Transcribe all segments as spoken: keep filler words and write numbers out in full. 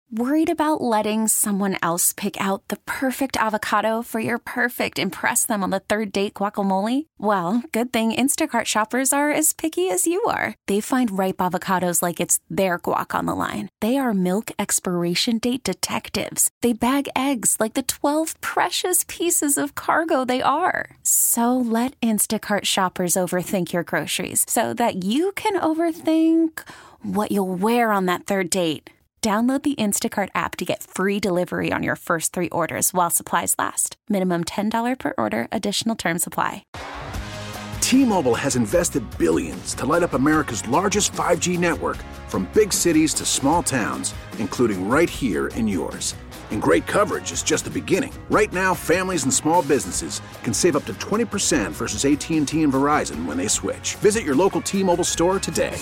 Worried about letting someone else pick out the perfect avocado for your perfect impress them on the third date guacamole? Well, good thing Instacart shoppers are as picky as you are. They find ripe avocados like it's their guac on the line. They are milk expiration date detectives. They bag eggs like the twelve precious pieces of cargo they are. So let Instacart shoppers overthink your groceries so that you can overthink what you'll wear on that third date. Download the Instacart app to get free delivery on your first three orders while supplies last. Minimum ten dollars per order. Additional terms apply. T-Mobile has invested billions to light up America's largest five G network, from big cities to small towns, including right here in yours. And great coverage is just the beginning. Right now, families and small businesses can save up to twenty percent versus A T and T and Verizon when they switch. Visit your local T-Mobile store today.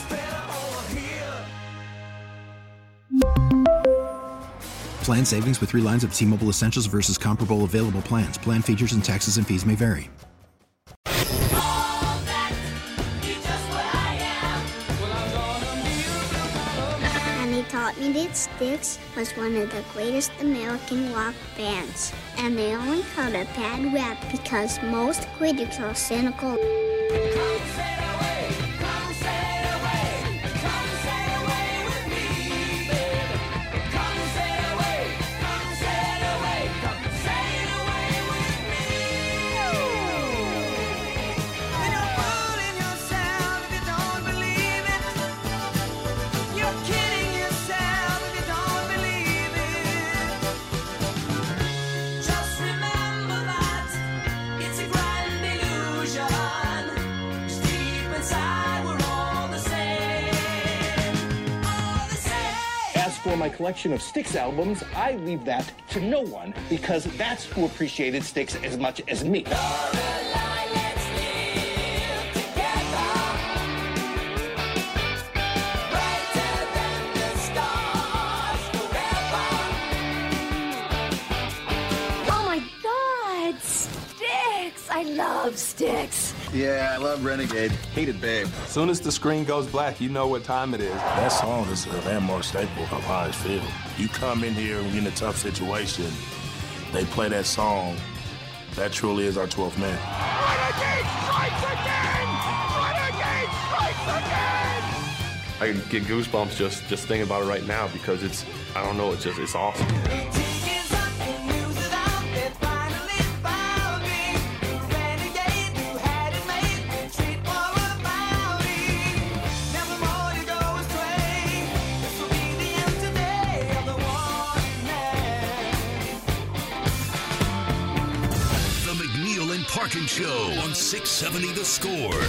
Plan savings with three lines of T-Mobile Essentials versus comparable available plans. Plan features and taxes and fees may vary. And they taught me that Styx was one of the greatest American rock bands. And they only called it bad rap because most critics are cynical. For my collection of Styx albums, I leave that to no one because that's who appreciated Styx as much as me. Oh my God, Styx! I love Styx. Yeah, I love Renegade. Hated Babe. As soon as the screen goes black, you know what time it is. That song is a landmark staple of how I feel. You come in here and you're in a tough situation, they play that song. That truly is our twelfth man. Renegade strikes again! Renegade strikes again! I get goosebumps just, just thinking about it right now because it's, I don't know, it's just, it's awesome. Parkin Show on six seventy The Score.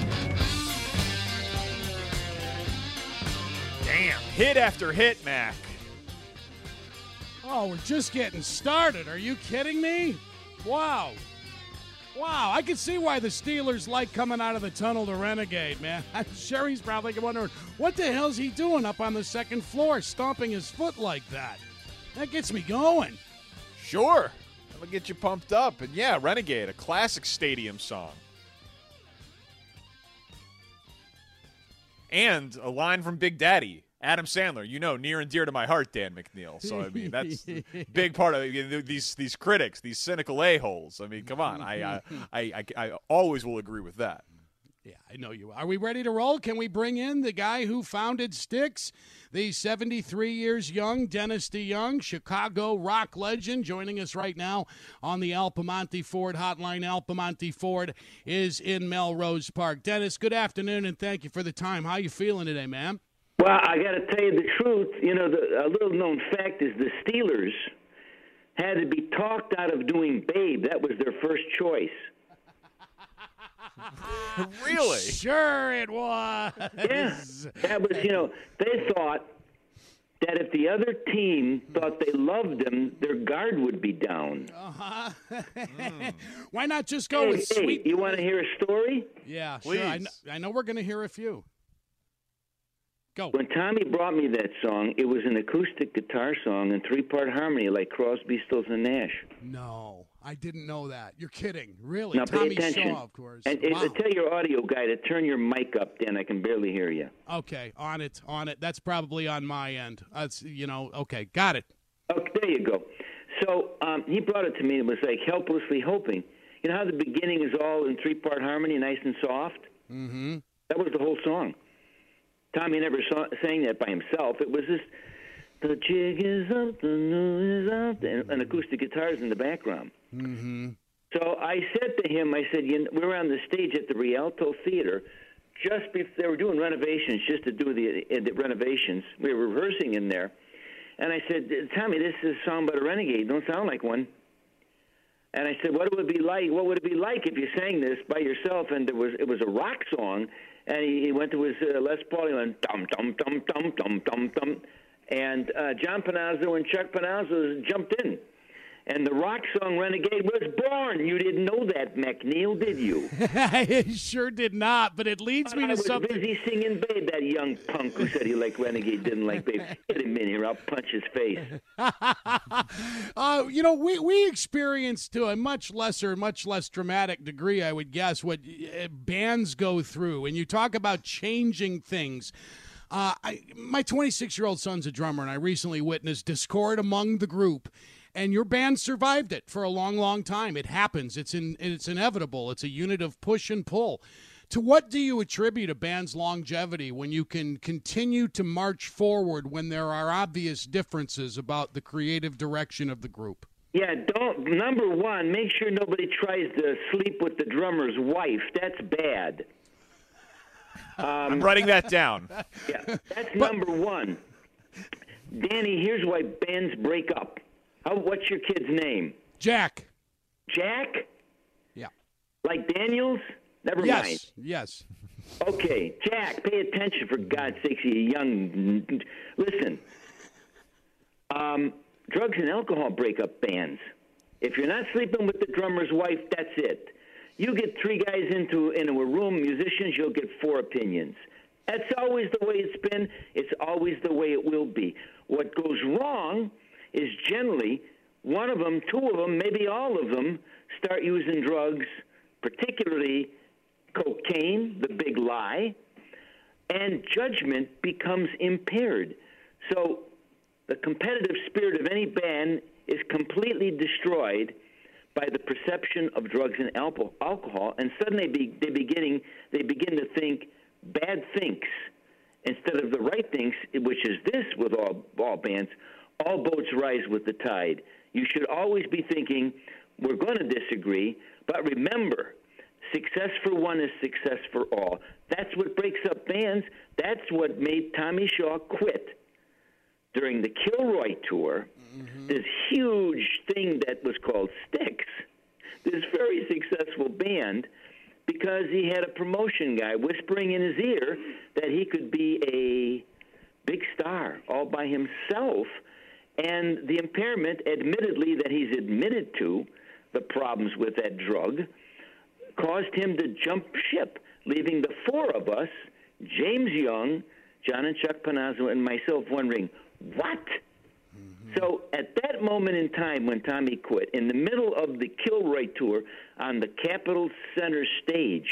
Damn, hit after hit, Mac. Oh, we're just getting started. Are you kidding me? Wow. Wow, I can see why the Steelers like coming out of the tunnel to Renegade, man. I'm sure he's probably wondering, what the hell's he doing up on the second floor, stomping his foot like that? That gets me going. Sure. That'll get you pumped up. And yeah, Renegade, a classic stadium song. And a line from Big Daddy, Adam Sandler, you know, near and dear to my heart, Dan McNeil. So, I mean, that's a big part of it. These these critics, these cynical a-holes. I mean, come on. I, uh, I, I, I always will agree with that. Yeah, I know you. Are we ready to roll? Can we bring in the guy who founded Styx, the seventy-three years young Dennis DeYoung, Chicago rock legend, joining us right now on the Al Piemonte Ford hotline. Al Piemonte Ford is in Melrose Park. Dennis, good afternoon, and thank you for the time. How you feeling today, man? Well, I got to tell you the truth. You know, the, a little-known fact is the Steelers had to be talked out of doing Babe. That was their first choice. Really? Sure it was. Yeah, that was, you know, they thought that if the other team thought they loved them, their guard would be down. Uh-huh. mm. Why not just go hey, with hey, sweet? You want to hear a story? Yeah, Please. sure. I know, I know we're going to hear a few. Go. When Tommy brought me that song, it was an acoustic guitar song in three-part harmony like Crosby, Stills, and Nash. No. I didn't know that. You're kidding. Really? Now Tommy pay attention. Shaw, of course. And wow. if, tell your audio guy to turn your mic up, Dan. I can barely hear you. Okay, on it, on it. That's probably on my end. That's, you know, okay, got it. Okay, there you go. So um, he brought it to me. It was like helplessly hoping. You know how the beginning is all in three-part harmony, nice and soft? Mm-hmm. That was the whole song. Tommy never saw, sang that by himself. It was just, the jig is up, the news is out, and, and acoustic guitars in the background. Mm-hmm. So I said to him, I said, you know, we were on the stage at the Rialto Theater. Just before they were doing renovations, just to do the, uh, the renovations. We were rehearsing in there. And I said, Tommy, this is a song about a renegade. Don't sound like one. And I said, what would it be like? What would it be like if you sang this by yourself and there was it was a rock song? And he, he went to his uh, Les Paul. He went dum dum dum dum dum dum dum. And uh, John Panazzo and Chuck Panazzo jumped in. And the rock song Renegade was born. You didn't know that, McNeil, did you? I sure did not, but it leads me I to was something. busy singing Babe, that young punk who said he liked Renegade, didn't like Babe. Get him in here. I'll punch his face. uh, you know, we, we experienced to a much lesser, much less dramatic degree, I would guess, what uh, bands go through. And you talk about changing things. Uh, I, my twenty-six-year-old son's a drummer, and I recently witnessed discord among the group. And your band survived it for a long, long time. It happens. It's in, it's inevitable. It's a unit of push and pull. To what do you attribute a band's longevity when you can continue to march forward when there are obvious differences about the creative direction of the group? Yeah, don't. Number one, make sure nobody tries to sleep with the drummer's wife. That's bad. Um, I'm writing that down. Yeah, that's but, number one. Danny, here's why bands break up. How, what's your kid's name? Jack. Jack? Yeah. Like Daniels? Never yes. mind. Yes. Okay, Jack, pay attention for God's sakes, you young. Listen. Um, drugs and alcohol break up bands. If you're not sleeping with the drummer's wife, that's it. You get three guys into into a room, musicians, you'll get four opinions. That's always the way it's been. It's always the way it will be. What goes wrong is generally one of them, two of them, maybe all of them start using drugs, particularly cocaine, the big lie, and judgment becomes impaired. So the competitive spirit of any band is completely destroyed by the perception of drugs and alcohol, and suddenly they, be, they, beginning, they begin to think bad thinks instead of the right thinks, which is this with all, all bands. All boats rise with the tide. You should always be thinking, we're going to disagree, but remember, success for one is success for all. That's what breaks up bands. That's what made Tommy Shaw quit during the Kilroy tour. Mm-hmm. This huge thing that was called Styx, this very successful band, because he had a promotion guy whispering in his ear that he could be a big star all by himself. And the impairment, admittedly, that he's admitted to, the problems with that drug, caused him to jump ship, leaving the four of us, James Young, John and Chuck Panazzo, and myself, wondering, what? Mm-hmm. So at that moment in time when Tommy quit, in the middle of the Kilroy tour on the Capitol Center stage,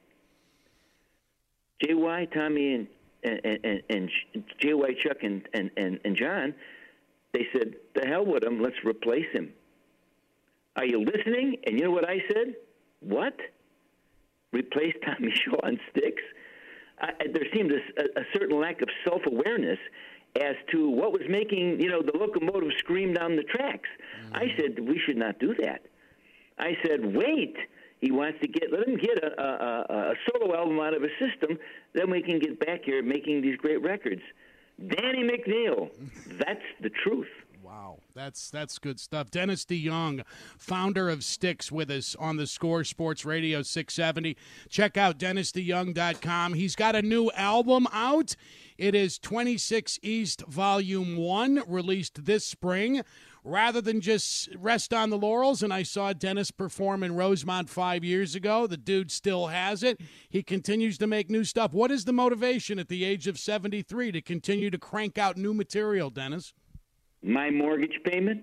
J Y, Tommy, and, and, and, and J Y, Chuck, and, and, and, and John, they said, the hell with him, let's replace him. Are you listening? And you know what I said? What? Replace Tommy Shaw on Styx? I, there seemed a, a certain lack of self-awareness as to what was making, you know, the locomotive scream down the tracks. Mm-hmm. I said, we should not do that. I said, wait. He wants to get, let him get a, a, a solo album out of his system, then we can get back here making these great records. Danny McNeil, that's the truth. Wow, that's that's good stuff. Dennis DeYoung, founder of Styx, with us on the Score Sports Radio six seventy. Check out dennis de young dot com. He's got a new album out. It is twenty-six East Volume one, released this spring. Rather than just rest on the laurels, and I saw Dennis perform in Rosemont five years ago, the dude still has it. He continues to make new stuff. What is the motivation at the age of seventy-three to continue to crank out new material, Dennis? My mortgage payment?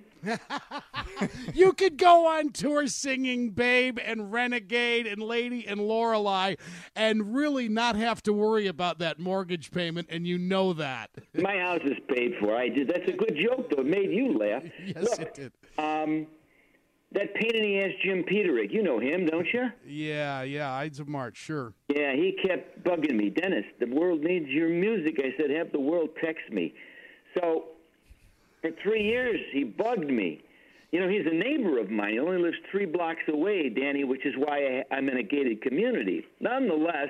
You could go on tour singing Babe and Renegade and Lady and Lorelei and really not have to worry about that mortgage payment, and you know that. My house is paid for. I did. That's a good joke, though. It made you laugh. Yes, Look, it did. Um, that pain in the ass Jim Peterick, you know him, don't you? Yeah, yeah, Ides of March, sure. Yeah, he kept bugging me. Dennis, the world needs your music. I said, have the world text me. So for three years, he bugged me. You know, he's a neighbor of mine. He only lives three blocks away, Danny, which is why I, I'm in a gated community. Nonetheless,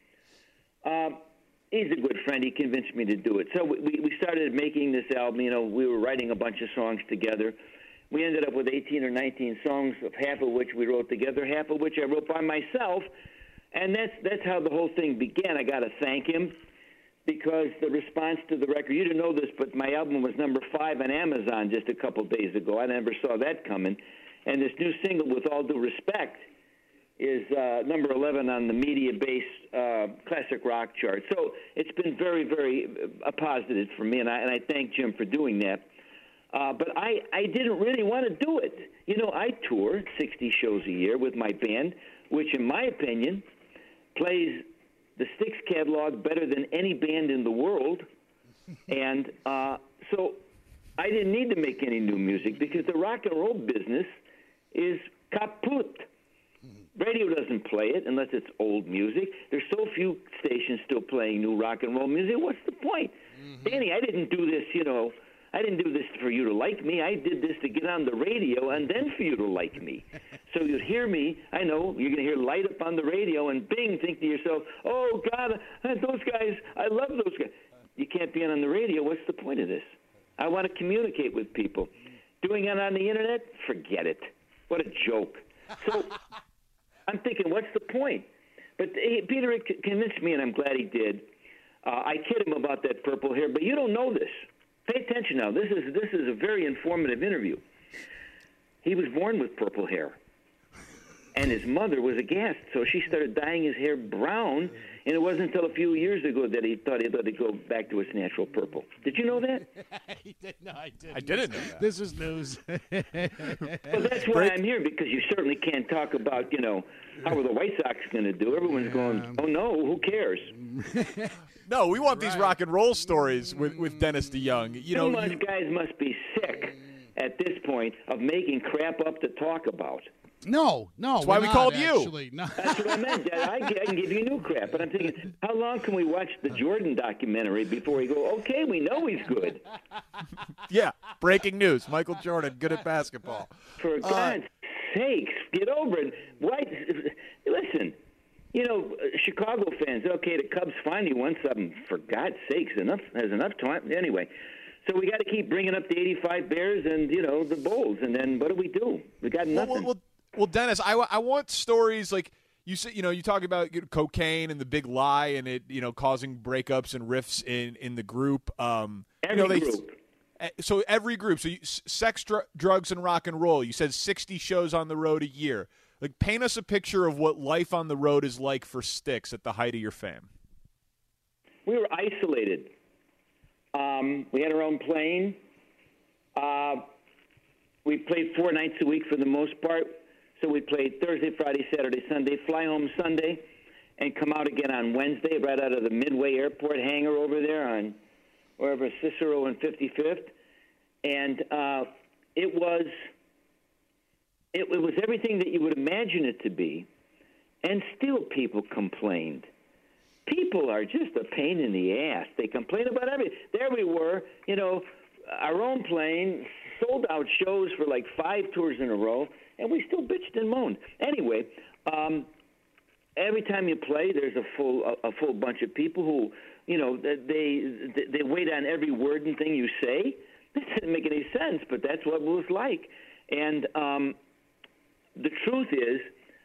uh, he's a good friend. He convinced me to do it. So we, we started making this album. You know, we were writing a bunch of songs together. We ended up with eighteen or nineteen songs, of half of which we wrote together, half of which I wrote by myself. And that's that's how the whole thing began. I got to thank him because the response to the record, you didn't know this, but my album was number five on Amazon just a couple days ago. I never saw that coming. And this new single, With All Due Respect, is uh, number eleven on the media-based uh, classic rock chart. So it's been very, very uh, positive for me, and I, and I thank Jim for doing that. Uh, but I, I didn't really want to do it. You know, I tour sixty shows a year with my band, which, in my opinion, plays the Styx catalog better than any band in the world. And uh, so I didn't need to make any new music because the rock and roll business is kaput. Radio doesn't play it unless it's old music. There's so few stations still playing new rock and roll music. What's the point? Mm-hmm. Danny, I didn't do this, you know, I didn't do this for you to like me. I did this to get on the radio and then for you to like me. So you'd hear me. I know you're going to hear Light Up on the radio and bing, think to yourself, oh, God, those guys, I love those guys. You can't be on the radio. What's the point of this? I want to communicate with people. Doing it on the Internet? Forget it. What a joke. So I'm thinking, what's the point? But he, Peter convinced me, and I'm glad he did. Uh, I kid him about that purple hair, but you don't know this. Pay attention now. This is this is a very informative interview. He was born with purple hair, and his mother was aghast, so she started dyeing his hair brown, and it wasn't until a few years ago that he thought he'd let it go back to its natural purple. Did you know that? He did, no, I didn't. I didn't know that. This is news. Well, that's why I'm here, because you certainly can't talk about, you know, how are the White Sox going to do. Everyone's going, oh, no, who cares? No, we want right. these rock and roll stories with, with Dennis DeYoung. You know, Too much you... guys must be sick at this point of making crap up to talk about. No, no. That's why we not, called actually. you. No. That's what I meant. I, I can give you new crap, but I'm thinking, how long can we watch the Jordan documentary before we go, okay, we know he's good? Yeah, breaking news. Michael Jordan, good at basketball. For God's uh, sakes, get over it. Why? Listen, you know, Chicago fans, okay, the Cubs finally won something. For God's sakes, enough has enough time. Anyway, so we got to keep bringing up the eighty-five Bears and, you know, the Bulls, and then what do we do? We got nothing. Well, well, well Dennis, I, I want stories like you say. You know, you talk about you know, cocaine and the big lie, and it, you know, causing breakups and rifts in, in the group. Um, every you know, they, group. So every group. So you, sex, dr- drugs, and rock and roll. You said sixty shows on the road a year. Like, paint us a picture of what life on the road is like for Styx at the height of your fame. We were isolated. Um, we had our own plane. Uh, we played four nights a week for the most part. So we played Thursday, Friday, Saturday, Sunday, fly home Sunday, and come out again on Wednesday right out of the Midway Airport hangar over there on wherever, Cicero and fifty-fifth. And uh, it was... It, it was everything that you would imagine it to be, and still people complained. People are just a pain in the ass. They complain about everything. There we were, you know, our own plane, sold out shows for like five tours in a row, and we still bitched and moaned. Anyway, um, every time you play, there's a full a, a full bunch of people who, you know, they they wait on every word and thing you say. That doesn't make any sense, but that's what it was like. And um, the truth is,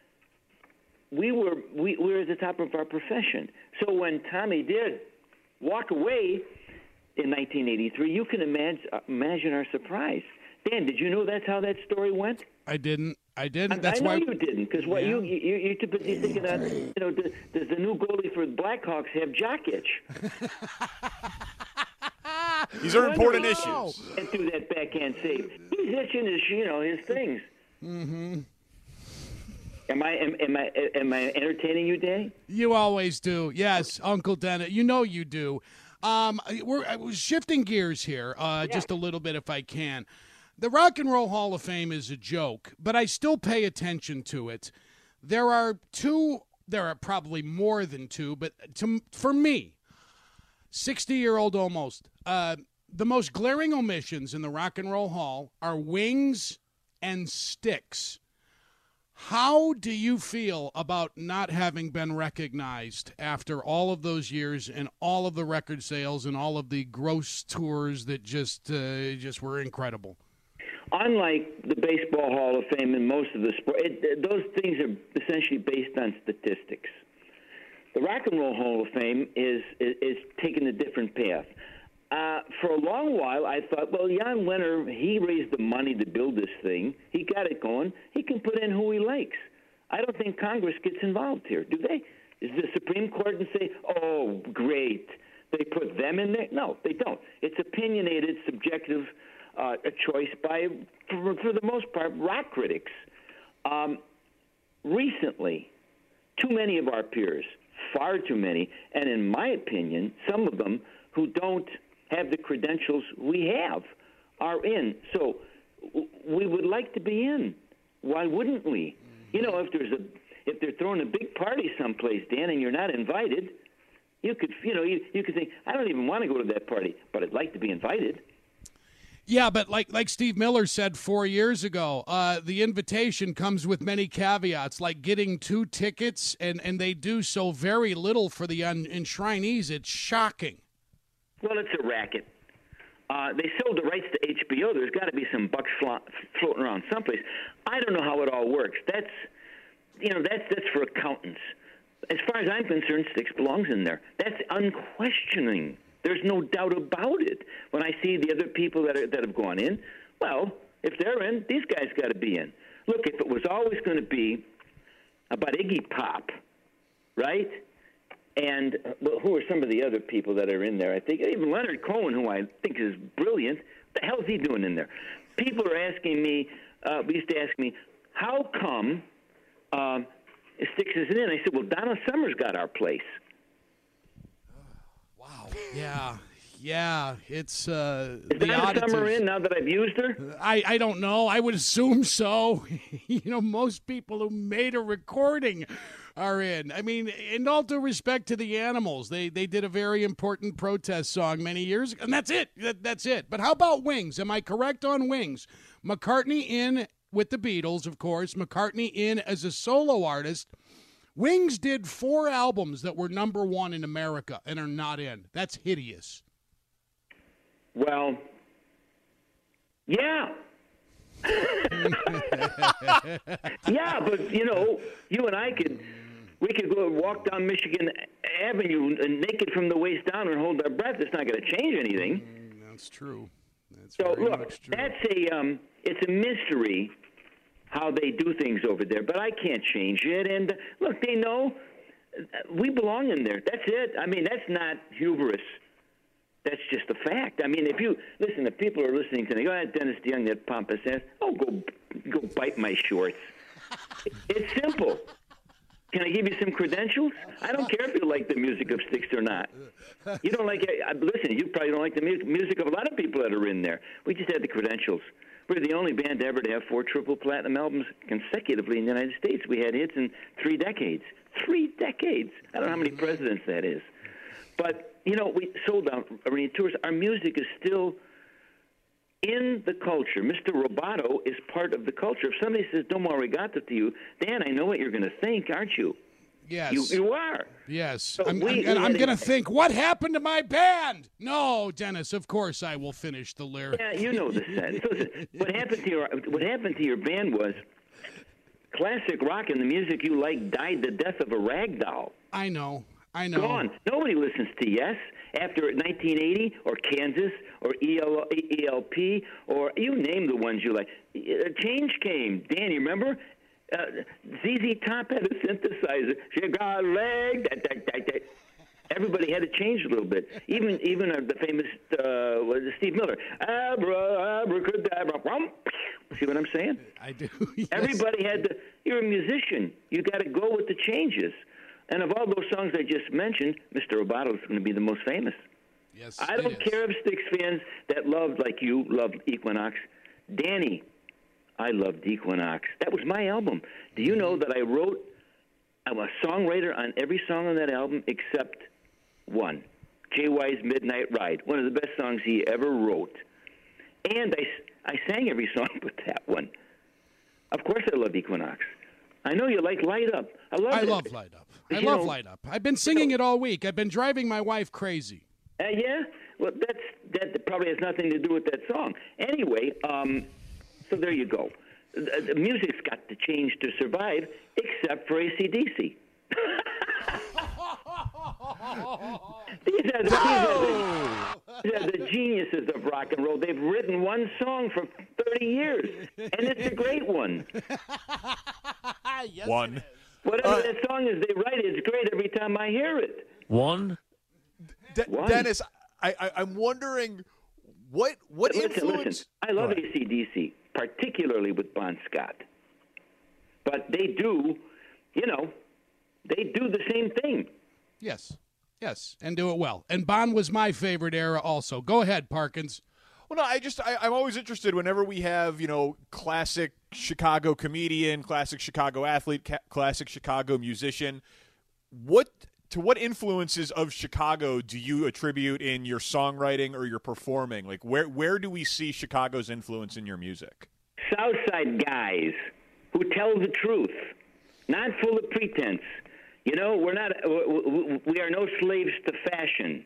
we were we, we were at the top of our profession. So when Tommy did walk away in nineteen eighty-three, you can imagine imagine our surprise. Dan, did you know that's how that story went? I didn't. I didn't. That's I know why you didn't, because what yeah. you you you're too busy thinking that, you know, does, does the new goalie for the Blackhawks have jock itch? These are important issues. And through that backhand save. He's itching his, you know, his things. Mm-hmm. Am I am, am I am I entertaining you, Dan? You always do. Yes, Uncle Dennis. You know you do. Um, we're, we're shifting gears here uh, yeah. just a little bit if I can. The Rock and Roll Hall of Fame is a joke, but I still pay attention to it. There are two, there are probably more than two, but to, for me, sixty-year-old almost, uh, the most glaring omissions in the Rock and Roll Hall are Wings and Styx. How do you feel about not having been recognized after all of those years and all of the record sales and all of the gross tours that just uh, just were incredible? Unlike the Baseball Hall of Fame and most of the sport, it, those things are essentially based on statistics. The Rock and Roll Hall of Fame is is, is taking a different path. Uh, for a long while, I thought, well, Jan Wenner, he raised the money to build this thing. He got it going. He can put in who he likes. I don't think Congress gets involved here, do they? Is the Supreme Court and say, oh, great, they put them in there? No, they don't. It's opinionated, subjective uh, a choice by, for, for the most part, rock critics. Um, recently, too many of our peers, far too many, and in my opinion, some of them who don't have the credentials we have are in. So w- we would like to be in. Why wouldn't we? You know, if there's a if they're throwing a big party someplace, Dan, and you're not invited, you could you know you, you could think, I don't even want to go to that party, but I'd like to be invited. Yeah, but like like Steve Miller said four years ago, uh, the invitation comes with many caveats, like getting two tickets, and, and they do so very little for the un- enshrinees. It's shocking. Well, it's a racket. Uh, they sold the rights to H B O. There's got to be some bucks flo- floating around someplace. I don't know how it all works. That's, you know, that's that's for accountants. As far as I'm concerned, Styx belongs in there. That's unquestioning. There's no doubt about it. When I see the other people that are, that have gone in, well, if they're in, these guys got to be in. Look, if it was always going to be about Iggy Pop, right? And well, who are some of the other people that are in there? I think even Leonard Cohen, who I think is brilliant. What the hell is he doing in there? People are asking me, uh, used to ask me, how come um, Styx isn't in? I said, well, Donna Summer's got our place. Wow. Yeah. Yeah, it's uh, Is the Donna auditors. Summer in now that I've used her? I, I don't know. I would assume so. You know, most people who made a recording are in. I mean, in all due respect to the Animals, they they did a very important protest song many years ago, and that's it. That, that's it. But how about Wings? Am I correct on Wings? McCartney in with the Beatles, of course. McCartney in as a solo artist. Wings did four albums that were number one in America and are not in. That's hideous. Well, yeah. Yeah, but, you know, you and I could, we could go walk down Michigan Avenue naked from the waist down and hold our breath. It's not going to change anything. Mm, that's true. That's so, very look, much true. that's a, um, it's a mystery how they do things over there, but I can't change it. And, look, they know we belong in there. That's it. I mean, that's not hubris. That's just a fact. I mean, if you listen, if people are listening to me, go ahead, Dennis DeYoung, that pompous ass. Oh, go, go bite my shorts. It's simple. Can I give you some credentials? I don't care if you like the music of Styx or not. You don't like it. Listen, you probably don't like the mu- music of a lot of people that are in there. We just had the credentials. We're the only band ever to have four triple platinum albums consecutively in the United States. We had hits in three decades. Three decades. I don't know how many presidents that is, but. You know, we sold out arena tours. Our music is still in the culture. Mister Roboto is part of the culture. If somebody says "Domo arigato" to you, Dan, I know what you're going to think, aren't you? Yes. You, you are. Yes. So I'm, we, I'm, we I'm going to a, think, what happened to my band? No, Dennis, of course I will finish the lyric. Yeah, you know the sense. Listen, what happened to your what happened to your band was classic rock, and the music you like died the death of a rag doll. I know. I know. Gone. Nobody listens to Yes after nineteen eighty or Kansas or E L P or you name the ones you like. A change came. Dan, you remember? Uh, Z Z Top had a synthesizer. She got a leg. That, that, that, that. Everybody had to change a little bit. Even even uh, the famous uh, was it Steve Miller. Abra, abracadabra. See what I'm saying? I do. Yes. Everybody had to. You're a musician. You got to go with the changes. And of all those songs I just mentioned, Mister Roboto is going to be the most famous. Yes, I don't care if Styx fans that loved, like you, loved Equinox. Danny, I loved Equinox. That was my album. Do you know that I wrote, I'm a songwriter on every song on that album except one, J Y's Midnight Ride, one of the best songs he ever wrote. And I, I sang every song but that one. Of course I love Equinox. I know you like Light Up. I love I it. love Light Up. I You love know- Light Up. I've been singing it all week. I've been driving my wife crazy. Uh, yeah? Well, that's that probably has nothing to do with that song. Anyway, um, so there you go. The, the music's got to change to survive, except for A C D C. These are, the, these, are the, these are the geniuses of rock and roll. They've written one song for thirty years, and it's a great one. Yes, One. Whatever Uh, that song is they write, it's great every time I hear it. One. De- One. Dennis, I, I, I'm wondering what what Listen, influence. listen. I love A C D C, particularly with Bon Scott. But they do, you know, they do the same thing. Yes. Yes, and do it well. And Bon was my favorite era also. Go ahead, Parkins. Well, no, I just I, I'm always interested whenever we have you know classic Chicago comedian, classic Chicago athlete, ca- classic Chicago musician. What to what influences of Chicago do you attribute in your songwriting or your performing? Like where where do we see Chicago's influence in your music? Southside guys who tell the truth, not full of pretense. You know, we're not. We are no slaves to fashion.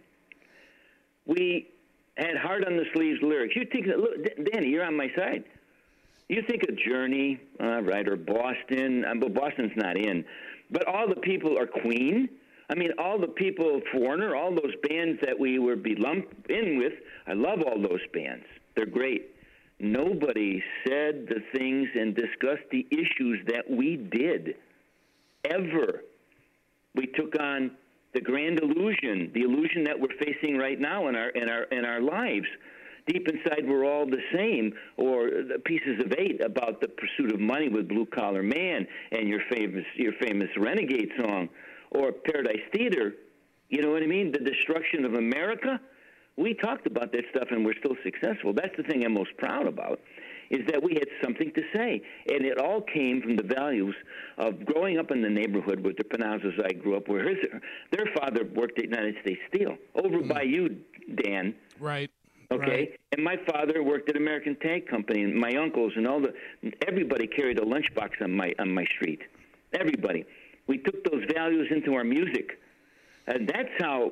We had hard on the sleeves lyrics. You think, look, Danny, you're on my side. You think of Journey, all right, or Boston. Um, but Boston's not in. But all the people are Queen. I mean, all the people, Foreigner, all those bands that we were be lumped in with. I love all those bands. They're great. Nobody said the things and discussed the issues that we did, ever. We took on the grand illusion, the illusion that we're facing right now in our in our in our lives. Deep inside, we're all the same. Or the Pieces of Eight about the pursuit of money with Blue Collar Man and your famous your famous Renegade song, or Paradise Theater. You know what I mean? The destruction of America. We talked about that stuff, and we're still successful. That's the thing I'm most proud about, is that we had something to say. And it all came from the values of growing up in the neighborhood with the Panazos I grew up, where his, their father worked at United States Steel, over mm. by you, Dan. Right. Okay? Right. And my father worked at American Tank Company, and my uncles and all the, everybody carried a lunchbox on my, on my street. Everybody. We took those values into our music. And that's how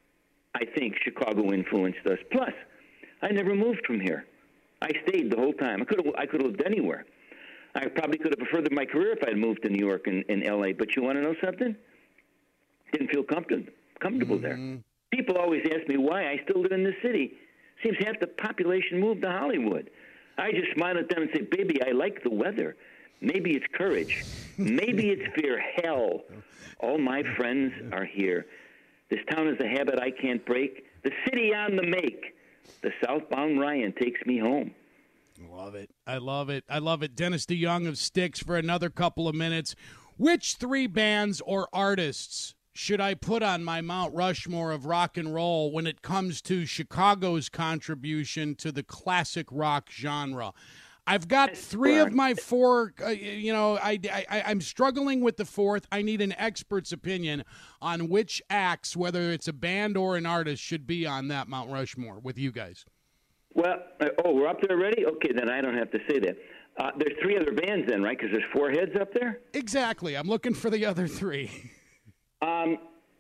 I think Chicago influenced us. Plus, I never moved from here. I stayed the whole time. I could have I could have lived anywhere. I probably could have furthered my career if I had moved to New York and, and L A. But you want to know something? Didn't feel comfortable comfortable mm-hmm. there. People always ask me why I still live in this city. Seems half the population moved to Hollywood. I just smile at them and say, baby, I like the weather. Maybe it's courage. Maybe it's fear. Hell, all my friends are here. This town is a habit I can't break. The city on the make. The southbound Ryan takes me home. Love it. I love it. I love it. Dennis DeYoung of Styx for another couple of minutes. Which three bands or artists should I put on my Mount Rushmore of rock and roll when it comes to Chicago's contribution to the classic rock genre? I've got three of my four, uh, you know, I, I, I'm struggling with the fourth. I need an expert's opinion on which acts, whether it's a band or an artist, should be on that Mount Rushmore with you guys. Well, uh, oh, we're up there already? Okay, then I don't have to say that. Uh, there's three other bands then, right? Because there's four heads up there? Exactly. I'm looking for the other three. um.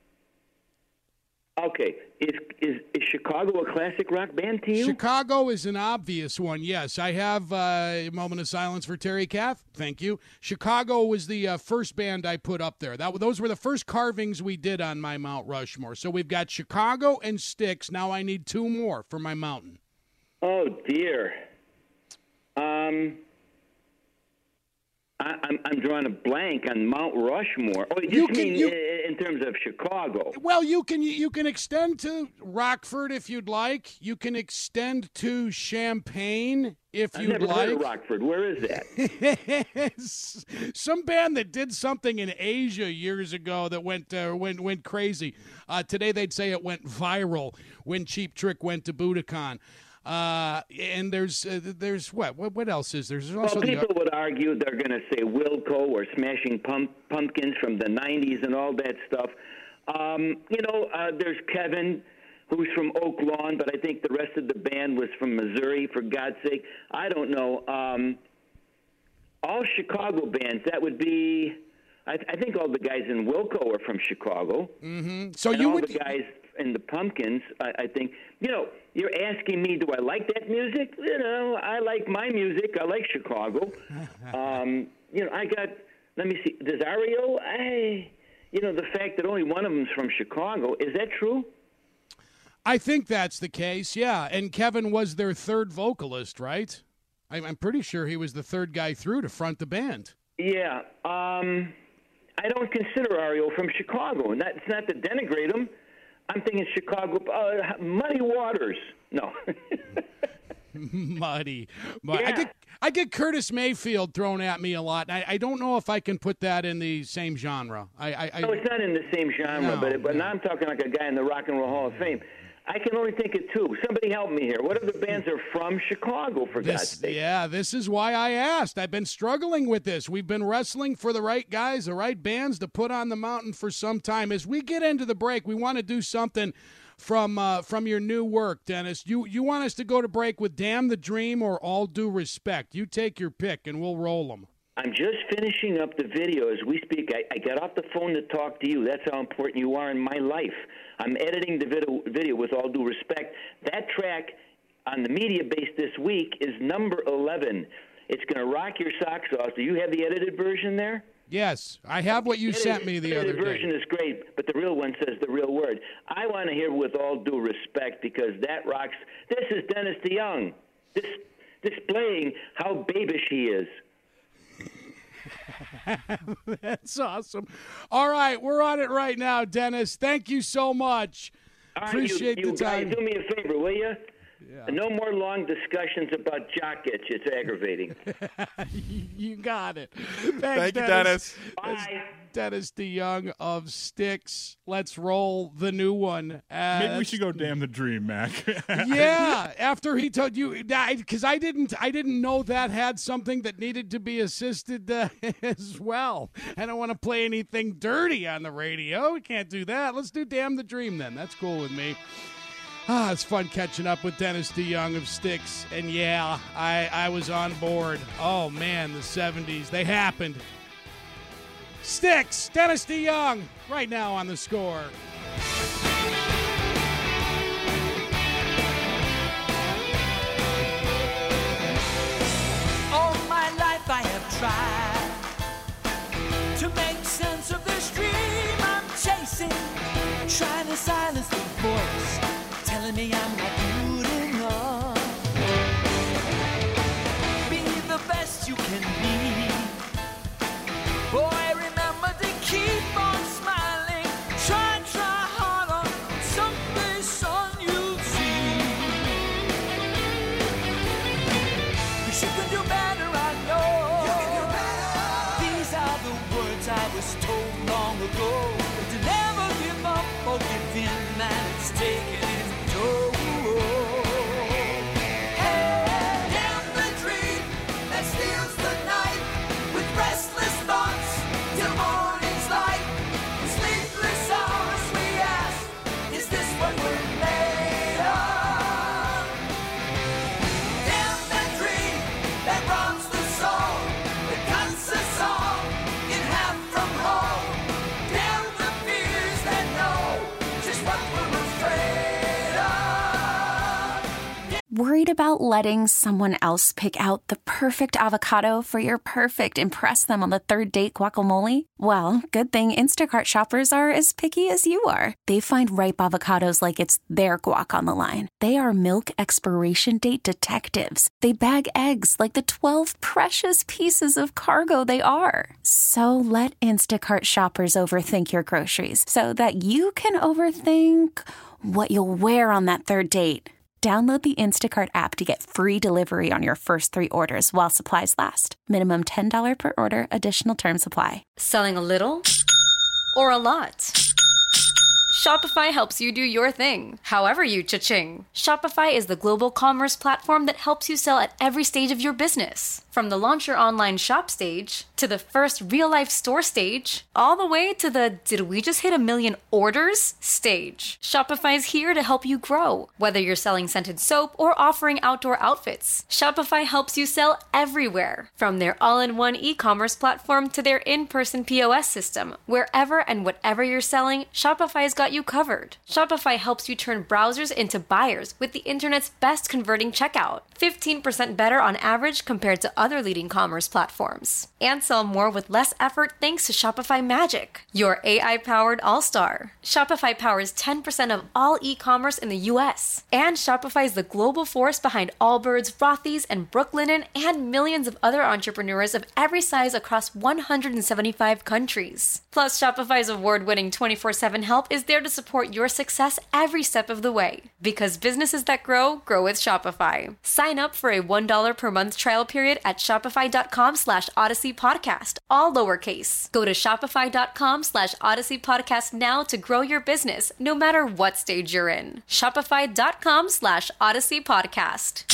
Okay, is, is is Chicago a classic rock band to you? Chicago is an obvious one, yes. I have uh, a moment of silence for Terry Kath. Thank you. Chicago was the uh, first band I put up there. That Those were the first carvings we did on my Mount Rushmore. So we've got Chicago and Styx. Now I need two more for my mountain. Oh, dear. Um, I, I'm, I'm drawing a blank on Mount Rushmore. Oh, you, You just can- mean you- in terms of Chicago. Well, you can you can extend to Rockford if you'd like. You can extend to Champaign if I've you'd never like. heard of Rockford. Where is that? Some band that did something in Asia years ago that went uh, went went crazy. Uh, today they'd say it went viral when Cheap Trick went to Budokan. Uh, and there's uh, there's what? what what else is there? There's also Well, the people would argue they're going to say Wilco or Smashing Pump, Pumpkins from the nineties and all that stuff. Um, you know, uh, there's Kevin, who's from Oak Lawn, but I think the rest of the band was from Missouri, for God's sake. I don't know. Um, all Chicago bands, that would be... I, I think all the guys in Wilco are from Chicago. Mm-hmm. So and you all would the guys in the Pumpkins, I, I think, you know, you're asking me, do I like that music? You know, I like my music. I like Chicago. um, you know, I got, let me see, Desario, I, you know, the fact that only one of them's from Chicago, is that true? I think that's the case, yeah. And Kevin was their third vocalist, right? I'm, I'm pretty sure he was the third guy through to front the band. Yeah. Um, I don't consider Ario from Chicago, and that's not to denigrate him. I'm thinking Chicago, uh, Muddy Waters. No. Muddy. Muddy. I Yeah. get I get Curtis Mayfield thrown at me a lot. I, I don't know if I can put that in the same genre. I, I, I No, it's not in the same genre, No, but but no. now I'm talking like a guy in the Rock and Roll Hall of Fame. I can only think of two. Somebody help me here. What other bands are from Chicago, for God's This, sake? yeah, this is why I asked. I've been struggling with this. We've been wrestling for the right guys, the right bands to put on the mountain for some time. As we get into the break, we want to do something from uh, from your new work, Dennis. You you want us to go to break with Damn the Dream or All Due Respect? You take your pick, and we'll roll them. I'm just finishing up the video as we speak. I, I got off the phone to talk to you. That's how important you are in my life. I'm editing the video, video with all due respect. That track on the media base this week is number eleven. It's going to rock your socks off. Do you have the edited version there? Yes, I have what you Edited- sent me the other edited version day. is great, but the real one says the real word. I want to hear with all due respect because that rocks. This is Dennis DeYoung, dis- displaying how babish he is. That's awesome. All right, we're on it right now, Dennis. Thank you so much. All right, Appreciate you, you the time. guys, do me a favor, will you? No more long discussions about jock itch. It's aggravating. You got it. Thanks, Thank you, Dennis. Dennis. Bye. Dennis DeYoung of Styx. Let's roll the new one. Uh, Maybe we should go Damn the Dream, Mac. yeah, after he told you that, because I didn't, I didn't know that had something that needed to be assisted uh, as well. I don't want to play anything dirty on the radio. We can't do that. Let's do Damn the Dream then. That's cool with me. Ah, it's fun catching up with Dennis DeYoung of Styx. And yeah, I, I was on board. Oh man, the seventies, they happened. Styx, Dennis DeYoung, right now on The Score. All my life I have tried to make sense of this dream I'm chasing, trying to silence the voice telling me I'm not good enough. Be the best you can be. Boy, remember to keep on smiling. Try, try harder. Someday, son, you'll see. But you can do better, I know. You can do better. These are the words I was told long ago. To never give up or give in, man, it's taking its toll. Hey, damn the dream that steals the night with restless thoughts till morning's light. In sleepless hours we ask, is this what we're made of? Damn that dream that robs the soul, that cuts us all in half from home. Damn the fears that know just what we're afraid of. Worried about letting someone else pick out the perfect avocado for your perfect impress them on the third date guacamole? Well, good thing Instacart shoppers are as picky as you are. They find ripe avocados like it's their guac on the line. They are milk expiration date detectives. They bag eggs like the twelve precious pieces of cargo they are. So let Instacart shoppers overthink your groceries so that you can overthink what you'll wear on that third date. Download the Instacart app to get free delivery on your first three orders while supplies last. Minimum ten dollars per order. Additional terms apply. Selling a little or a lot? Shopify helps you do your thing, however you cha-ching. Shopify is the global commerce platform that helps you sell at every stage of your business. From the launch your online shop stage, to the first real-life store stage, all the way to the did we just hit a million orders stage. Shopify is here to help you grow. Whether you're selling scented soap or offering outdoor outfits, Shopify helps you sell everywhere. From their all-in-one e-commerce platform to their in-person P O S system, wherever and whatever you're selling, Shopify's got you covered. Shopify helps you turn browsers into buyers with the internet's best converting checkout. fifteen percent better on average compared to other leading commerce platforms. And sell more with less effort thanks to Shopify Magic, your A I-powered all-star. Shopify powers ten percent of all e-commerce in the U S. And Shopify is the global force behind Allbirds, Rothy's, and Brooklinen, and millions of other entrepreneurs of every size across one hundred seventy-five countries. Plus, Shopify's award-winning twenty-four seven help is there to support your success every step of the way. Because businesses that grow, grow with Shopify. Sign up for a one dollar per month trial period at shopify.com slash Odyssey Podcast, all lowercase. Go to shopify.com slash Odyssey Podcast now to grow your business, no matter what stage you're in. Shopify.com slash Odyssey Podcast.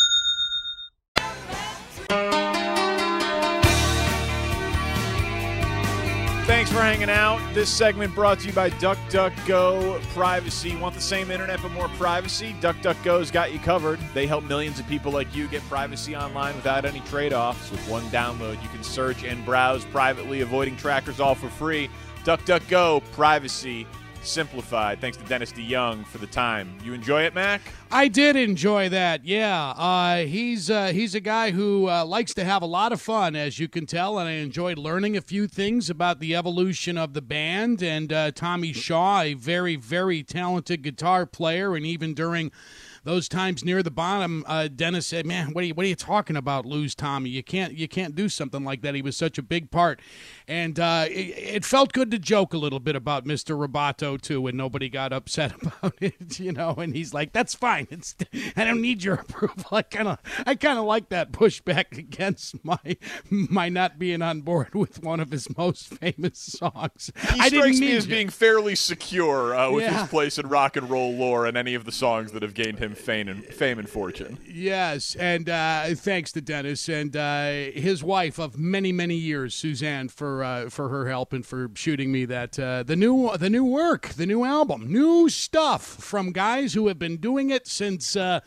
Thanks for hanging out. This segment brought to you by DuckDuckGo Privacy. Want the same internet but more privacy? DuckDuckGo's got you covered. They help millions of people like you get privacy online without any trade-offs. With one download, you can search and browse privately, avoiding trackers all for free. DuckDuckGo Privacy simplified. Thanks to Dennis DeYoung for the time. You enjoy it, Mac? I did enjoy that, yeah. Uh, he's uh, he's a guy who uh, likes to have a lot of fun, as you can tell, and I enjoyed learning a few things about the evolution of the band. And uh, Tommy Shaw, a very, very talented guitar player, and even during those times near the bottom, uh, Dennis said, "Man, what are you what are you talking about? Lose Tommy? You can't you can't do something like that. He was such a big part." And uh, it, it felt good to joke a little bit about Mister Roboto too, and nobody got upset about it, you know. And he's like, "That's fine. It's I don't need your approval." I kind of I kind of like that pushback against my my not being on board with one of his most famous songs. He I strikes didn't me need as you. being fairly secure uh, with Yeah. his place in rock and roll lore and any of the songs that have gained him fame and fame and fortune. Yes, and uh, thanks to Dennis and uh, his wife of many, many years, Suzanne, for uh, for her help and for shooting me that uh, the new the new work, the new album, new stuff from guys who have been doing it since uh,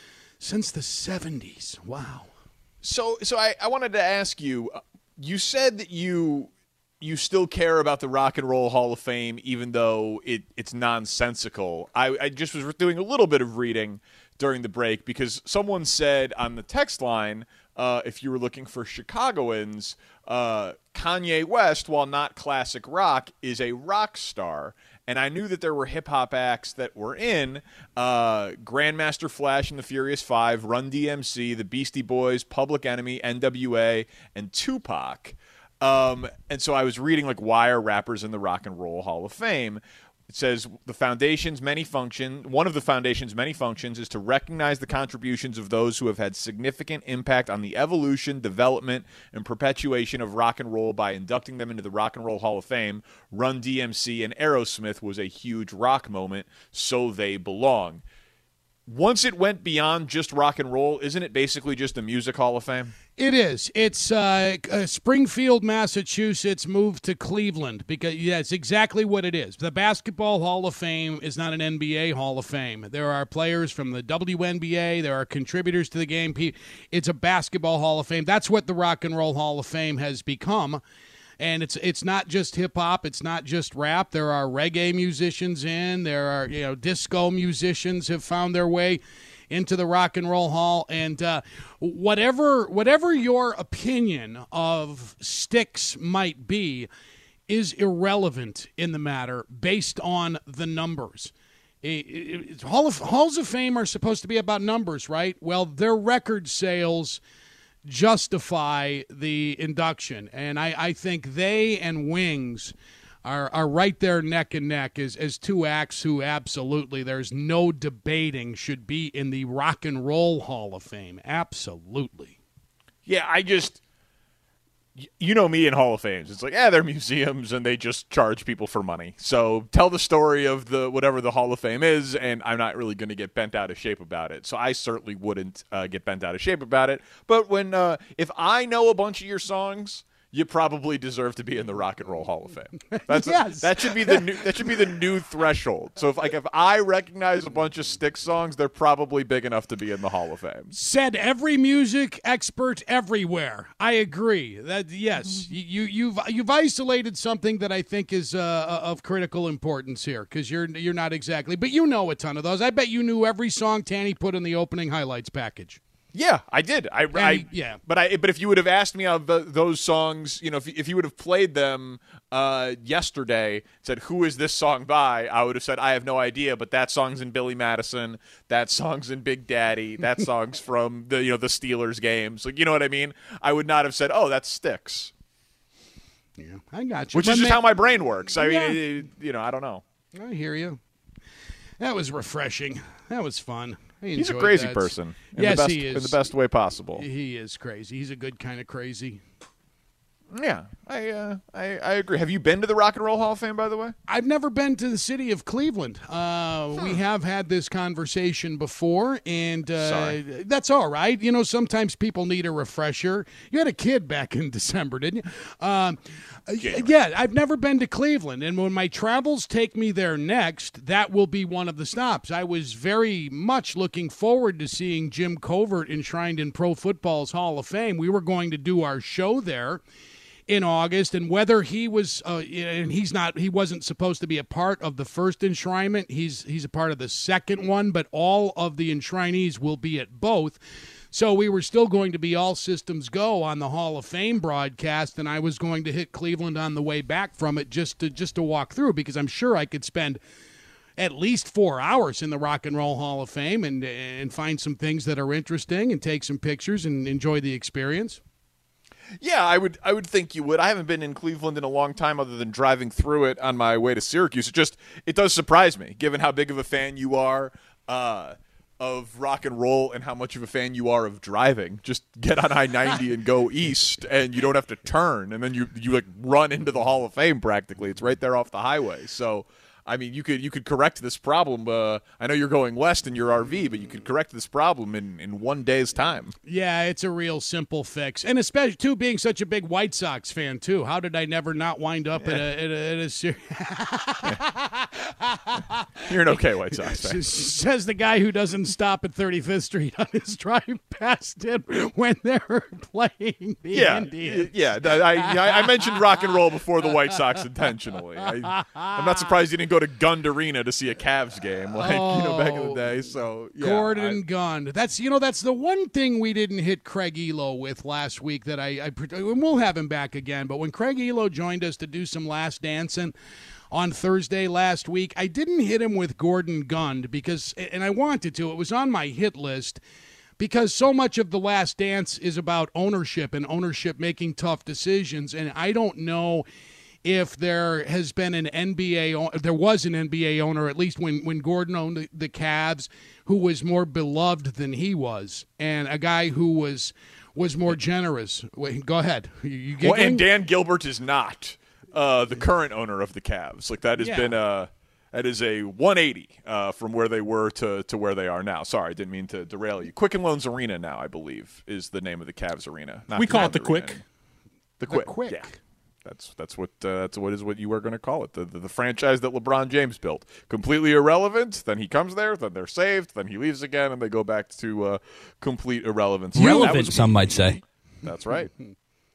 since the seventies. Wow. So, so I, I wanted to ask you. You said that you you still care about the Rock and Roll Hall of Fame, even though it, it's nonsensical. I, I just was doing a little bit of reading during the break because someone said on the text line, uh, if you were looking for Chicagoans, uh, Kanye West, while not classic rock, is a rock star. And I knew that there were hip-hop acts that were in uh, Grandmaster Flash and the Furious Five, Run D M C, the Beastie Boys, Public Enemy, N W A, and Tupac. Um, and so I was reading, like, why are rappers in the Rock and Roll Hall of Fame? It says the foundation's many function, one of the foundation's many functions is to recognize the contributions of those who have had significant impact on the evolution, development, and perpetuation of rock and roll by inducting them into the Rock and Roll Hall of Fame. Run D M C and Aerosmith was a huge rock moment, so they belong. Once it went beyond just rock and roll, isn't it basically just a music Hall of Fame? It is. It's uh, uh, Springfield, Massachusetts moved to Cleveland because, yeah, it's exactly what it is. The Basketball Hall of Fame is not an N B A Hall of Fame. There are players from the W N B A. There are contributors to the game. It's a Basketball Hall of Fame. That's what the Rock and Roll Hall of Fame has become. And it's it's not just hip hop, it's not just rap. There are reggae musicians in, there are, you know, disco musicians have found their way into the Rock and Roll Hall. And uh, whatever whatever your opinion of Styx might be is irrelevant in the matter based on the numbers. It, it, it, Hall of, Halls of Fame are supposed to be about numbers, right? Well, their record sales justify the induction. And I, I think they and Wings are are right there neck and neck as, as two acts who absolutely, there's no debating, should be in the Rock and Roll Hall of Fame. Absolutely. Yeah, I just, you know me in Hall of Fames. It's like, yeah, they're museums and they just charge people for money. So tell the story of the whatever the Hall of Fame is, and I'm not really going to get bent out of shape about it. So I certainly wouldn't uh, get bent out of shape about it. But when uh, if I know a bunch of your songs, you probably deserve to be in the Rock and Roll Hall of Fame. That's yes. a, that should be the new that should be the new threshold. So if like if I recognize a bunch of Styx songs, they're probably big enough to be in the Hall of Fame. Said every music expert everywhere. I agree. That yes, you you've you've isolated something that I think is uh, of critical importance here, because you're you're not exactly, but you know a ton of those. I bet you knew every song Tanny put in the opening highlights package. Yeah, I did. I, I yeah, but I but if you would have asked me of the, those songs, you know, if if you would have played them uh, yesterday, said who is this song by, I would have said I have no idea. But that song's in Billy Madison, that song's in Big Daddy, that song's from the you know the Steelers games. Like, you know what I mean? I would not have said, oh, that's Styx. Yeah, I got you. Which but is just man, how my brain works. I yeah. mean, it, it, you know, I don't know. I hear you. That was refreshing. That was fun. I He's a enjoyed crazy that. person. In Yes, the best, he is. in the best way possible. He is crazy. He's a good kind of crazy. Yeah, I, uh, I I agree. Have you been to the Rock and Roll Hall of Fame, by the way? I've never been to the city of Cleveland. Uh, hmm. We have had this conversation before, and uh, Sorry. that's all right. You know, sometimes people need a refresher. You had a kid back in December, didn't you? Um, yeah, I've never been to Cleveland, and when my travels take me there next, that will be one of the stops. I was very much looking forward to seeing Jim Covert enshrined in Pro Football's Hall of Fame. We were going to do our show there in August, and whether he was uh, and he's not he wasn't supposed to be a part of the first enshrinement. He's he's a part of the second one, but all of the enshrinees will be at both. So we were still going to be all systems go on the Hall of Fame broadcast, and I was going to hit Cleveland on the way back from it just to just to walk through, because I'm sure I could spend at least four hours in the Rock and Roll Hall of Fame and and find some things that are interesting and take some pictures and enjoy the experience. Yeah, I would I would think you would. I haven't been in Cleveland in a long time other than driving through it on my way to Syracuse. It just it does surprise me, given how big of a fan you are uh, of rock and roll and how much of a fan you are of driving. Just get on I ninety and go east, and you don't have to turn, and then you you like run into the Hall of Fame practically. It's right there off the highway. So I mean, you could you could correct this problem. Uh, I know you're going west in your R V, but you could correct this problem in, in one day's time. Yeah, it's a real simple fix. And especially, too, being such a big White Sox fan, too. How did I never not wind up yeah. at a... At a, at a ser- You're an okay White Sox fan. Says the guy who doesn't stop at thirty-fifth Street on his drive past it when they're playing the yeah, Indians. Yeah, I, I mentioned rock and roll before the White Sox intentionally. I, I'm not surprised you didn't go to Gund Arena to see a Cavs game, like oh, you know, back in the day. So yeah, Gordon I, Gund. That's you know that's the one thing we didn't hit Craig Elo with last week. That I, I and we'll have him back again. But when Craig Elo joined us to do some Last Dancing on Thursday last week, I didn't hit him with Gordon Gund because, and I wanted to. It was on my hit list. Because so much of The Last Dance is about ownership and ownership making tough decisions, and I don't know if there has been an N B A, there was an N B A owner, at least when, when Gordon owned the, the Cavs, who was more beloved than he was, and a guy who was was more generous. Wait, go ahead. You, you well, and Dan Gilbert is not uh, the current owner of the Cavs. Like that has yeah. been a that is a one eighty uh, from where they were to, to where they are now. Sorry, I didn't mean to derail you. Quicken Loans Arena now, I believe, is the name of the Cavs arena. We call it the Quick. The, the Quick. Quick. Yeah. That's that's what uh, that's what is what you are going to call it. The, the the franchise that LeBron James built. Completely irrelevant. Then he comes there. Then they're saved. Then he leaves again, and they go back to uh, complete irrelevance. Relevant, was, some might say. That's right.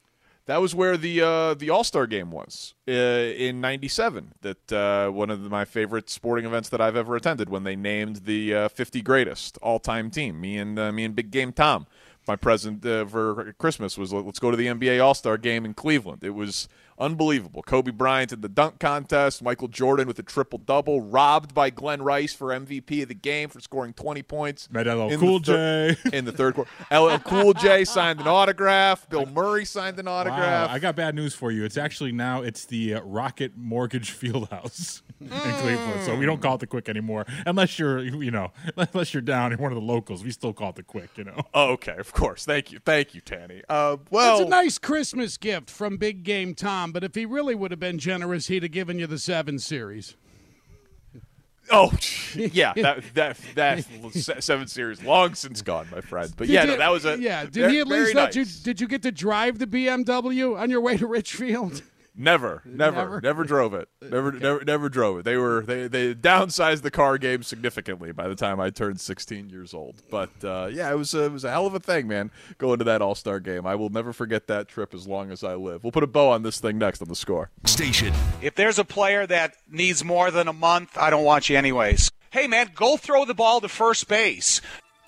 That was where the uh, the All-Star game was uh, in ninety-seven. That uh, one of the, my favorite sporting events that I've ever attended, when they named the uh, fifty greatest all-time team. Me and uh, me and Big Game Tom. My present uh, for Christmas was, let's go to the N B A All-Star game in Cleveland. It was unbelievable. Kobe Bryant in the dunk contest, Michael Jordan with a triple-double, robbed by Glenn Rice for M V P of the game for scoring twenty points. Met L L Cool J. In the third quarter. L L Cool J signed an autograph. Bill Murray signed an autograph. Wow, I got bad news for you. It's actually now it's the uh, Rocket Mortgage Fieldhouse in Cleveland. So we don't call it the Quick anymore, unless you're, you know, unless you're down in one of the locals. We still call it the Quick, you know. Oh, okay, of course. Thank you, thank you, Tanny. Uh, well, it's a nice Christmas gift from Big Game Tom. But if he really would have been generous, he'd have given you the seven series. Oh, yeah, that that that seven series long since gone, my friend. But Did yeah, you, no, that was a yeah. Did very, he at least let nice. you? Did you get to drive the B M W on your way to Richfield? Never, never, Never? never drove it. Never, Okay. never, never drove it. They were they they downsized the car game significantly by the time I turned sixteen years old. But uh, yeah, it was a, it was a hell of a thing, man. Going to that All-Star game, I will never forget that trip as long as I live. We'll put a bow on this thing next on the Score. Station. If there's a player that needs more than a month, I don't want you anyways. Hey, man, go throw the ball to first base.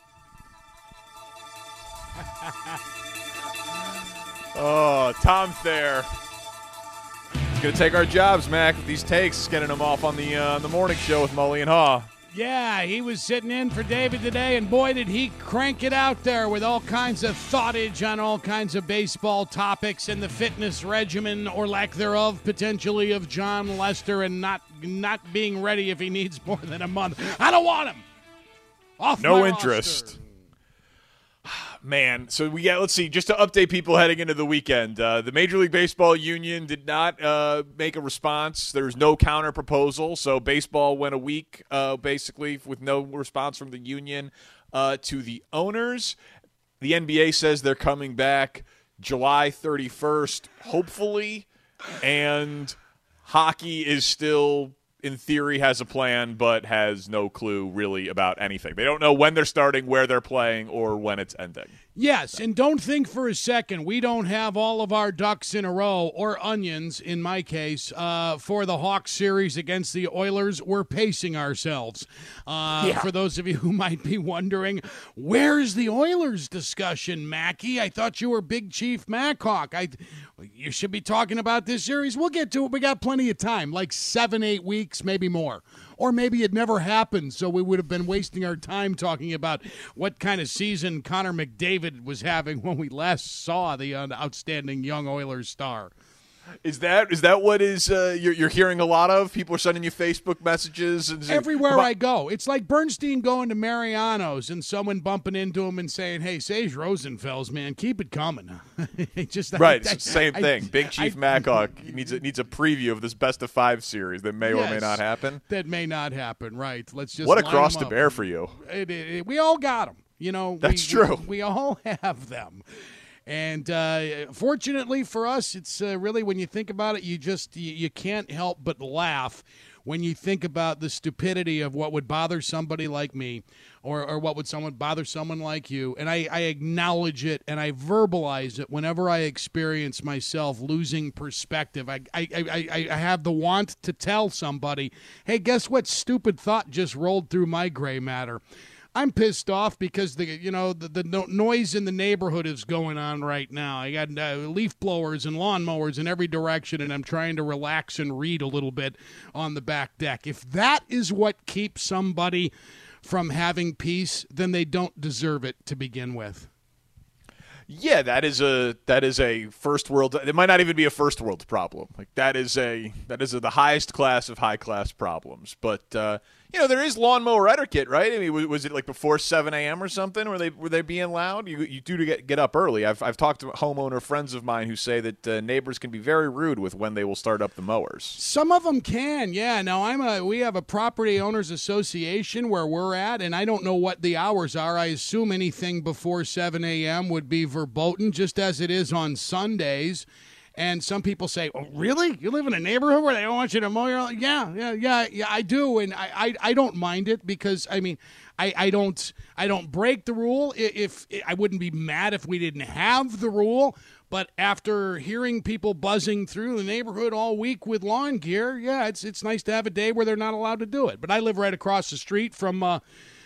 Oh, Tom Thayer. He's going to take our jobs, Mac, with these takes, getting them off on the uh, on the morning show with Mully and Haw. Yeah, he was sitting in for David today, and boy, did he crank it out there with all kinds of thoughtage on all kinds of baseball topics and the fitness regimen, or lack thereof, potentially, of John Lester, and not not being ready if he needs more than a month. I don't want him. Off No my interest. roster. Man, so we got, let's see, just to update people heading into the weekend, uh, the Major League Baseball Union did not uh, make a response. There's no counter proposal, so baseball went a week uh, basically with no response from the union uh, to the owners. The N B A says they're coming back July thirty-first, hopefully, and hockey is still, in theory, has a plan, but has no clue really about anything. They don't know when they're starting, where they're playing, or when it's ending. Yes, and don't think for a second we don't have all of our ducks in a row, or onions in my case, uh, for the Hawks series against the Oilers. We're pacing ourselves. Uh, Yeah. For those of you who might be wondering, where's the Oilers discussion, Mackie? I thought you were Big Chief Mackhawk. I, you should be talking about this series. We'll get to it. We got plenty of time, like seven, eight weeks, maybe more. Or maybe it never happened, so we would have been wasting our time talking about what kind of season Connor McDavid was having when we last saw the uh, outstanding young Oilers star. Is that is that what is uh, you're, you're hearing a lot of? People are sending you Facebook messages and Everywhere Come on. I go. It's like Bernstein going to Mariano's and someone bumping into him and saying, hey, Sage Rosenfels, man, keep it coming. Just Right, I, it's the same I, thing. I, Big Chief I, Mackhawk needs a, needs a preview of this best of five series that may or may Yes, not happen. That may not happen, right. Let's just What a line cross them to up. bear for you. It, it, it, we all got them. You know, That's we, true. We, we all have them. And uh, fortunately for us, it's uh, really, when you think about it, you just you, you can't help but laugh when you think about the stupidity of what would bother somebody like me, or, or what would someone bother someone like you. And I, I acknowledge it and I verbalize it whenever I experience myself losing perspective. I, I, I, I have the want to tell somebody, hey, guess what stupid thought just rolled through my gray matter? I'm pissed off because the you know the, the no- noise in the neighborhood is going on right now. I got uh, leaf blowers and lawnmowers in every direction, and I'm trying to relax and read a little bit on the back deck. If that is what keeps somebody from having peace, then they don't deserve it to begin with. Yeah, that is a that is a first world. It might not even be a first world problem. Like that is a that is a, the highest class of high class problems. But uh, you know, there is lawnmower etiquette, right? I mean, was, was it like before seven a.m. or something? Were they were they being loud? You you do to get get up early. I've I've talked to homeowner friends of mine who say that uh, neighbors can be very rude with when they will start up the mowers. Some of them can, yeah. Now I'm a we have a property owners association where we're at, and I don't know what the hours are. I assume anything before seven a.m. would be verboten, just as it is on Sundays. And some people say, oh, really? You live in a neighborhood where they don't want you to mow your lawn? Yeah, yeah, yeah, yeah, I do. And I, I, I don't mind it because, I mean, I, I don't I don't break the rule. If, if I wouldn't be mad if we didn't have the rule. But after hearing people buzzing through the neighborhood all week with lawn gear, yeah, it's it's nice to have a day where they're not allowed to do it. But I live right across the street from uh,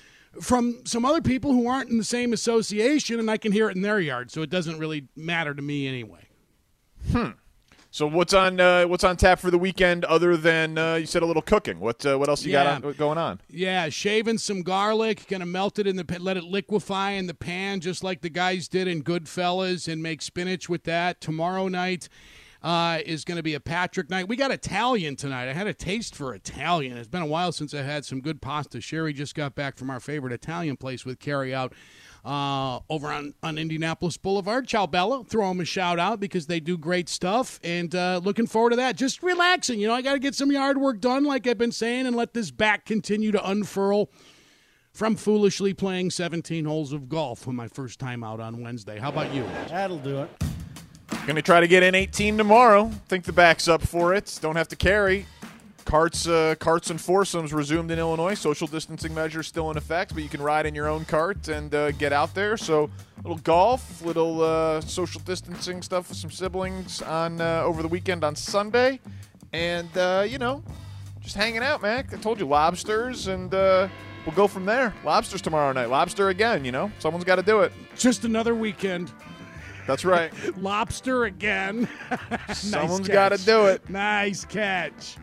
from some other people who aren't in the same association, and I can hear it in their yard, so it doesn't really matter to me anyway. Hmm. So what's on uh, what's on tap for the weekend other than uh, you said a little cooking? What uh, what else you Yeah. got on, going on? Yeah, shaving some garlic, gonna melt it in the pan, let it liquefy in the pan, just like the guys did in Goodfellas, and make spinach with that. Tomorrow night uh, is gonna be a Patrick night. We got Italian tonight. I had a taste for Italian. It's been a while since I had some good pasta. Sherry just got back from our favorite Italian place with carry out. Uh, over on, on Indianapolis Boulevard. Ciao Bella. Throw them a shout out because they do great stuff, and uh, looking forward to that. Just relaxing. You know, I got to get some yard work done, like I've been saying, and let this back continue to unfurl from foolishly playing seventeen holes of golf for my first time out on Wednesday. How about you? That'll do it. Going to try to get in eighteen tomorrow. Think the back's up for it. Don't have to carry. Carts, uh, carts and foursomes resumed in Illinois. Social distancing measures still in effect, but you can ride in your own cart and uh, get out there. So, little golf, little uh, social distancing stuff with some siblings on uh, over the weekend on Sunday, and uh, you know, just hanging out, man. I told you lobsters, and uh, we'll go from there. Lobsters tomorrow night. Lobster again. You know, someone's got to do it. Just another weekend. That's right. Lobster again. Someone's Nice got to catch. do it. Nice catch.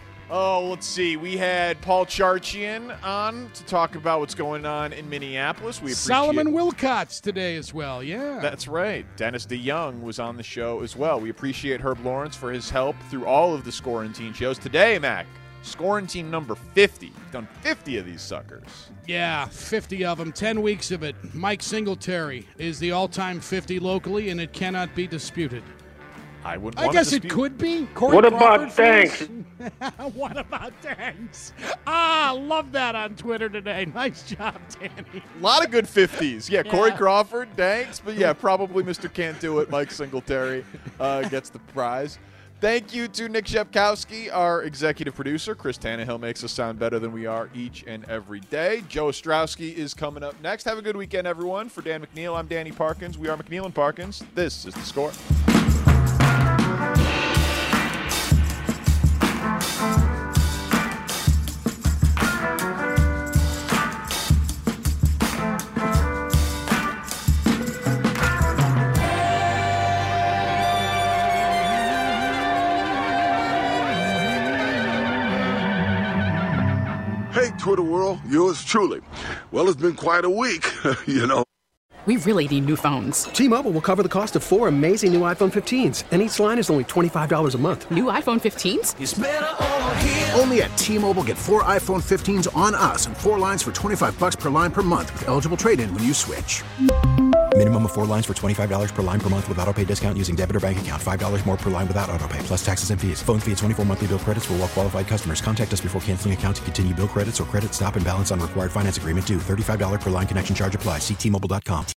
Oh, let's see. We had Paul Charchian on to talk about what's going on in Minneapolis. We appreciate Solomon Wilcots today as well, yeah. That's right. Dennis DeYoung was on the show as well. We appreciate Herb Lawrence for his help through all of the Scorantine shows. Today, Mac, Scorantine number fifty. We've done fifty of these suckers. Yeah, fifty of them, ten weeks of it. Mike Singletary is the all-time fifty locally, and it cannot be disputed. I wouldn't I want guess to it dispute. could be. Corey What about Crawford fans? thanks? What about thanks? Ah, love that on Twitter today. Nice job, Danny. A lot of good fifties. Yeah, Yeah. Corey Crawford, thanks. But yeah, probably Mister Can't Do It, Mike Singletary, uh, gets the prize. Thank you to Nick Shepkowski, our executive producer. Chris Tannehill makes us sound better than we are each and every day. Joe Ostrowski is coming up next. Have a good weekend, everyone. For Dan McNeil, I'm Danny Parkins. We are McNeil and Parkins. This is The Score. Hey, Twitter world, yours truly. Well, it's been quite a week, you know. We really need new phones. T-Mobile will cover the cost of four amazing new iPhone fifteens, and each line is only twenty-five dollars a month. New iPhone fifteens? It's better over here. Only at T-Mobile, get four iPhone fifteens on us and four lines for twenty-five bucks per line per month with eligible trade-in when you switch. Minimum of four lines for twenty-five dollars per line per month with autopay discount using debit or bank account. five dollars more per line without autopay, plus taxes and fees. Phone fee at twenty-four monthly bill credits for well-qualified customers. Contact us before canceling account to continue bill credits or credit stop and balance on required finance agreement due. thirty-five dollars per line connection charge applies. See T Mobile dot com.